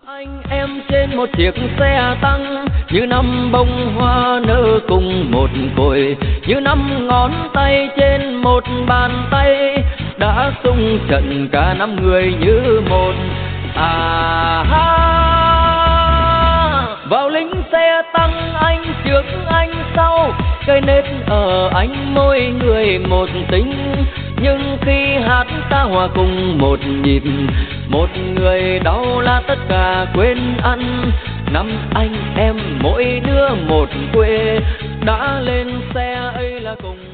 Anh em trên một chiếc xe tăng, như năm bông hoa nở cùng một cội, như năm ngón tay trên một bàn tay, đã xung trận cả năm người như một. À ha, vào lính xe tăng anh trước anh sau, cây nết ở anh mỗi người một tính, nhưng khi hát ta hòa cùng một nhịp, một người đau là tất cả quên ăn. Năm anh em mỗi đứa một quê, đã lên xe ấy là cùng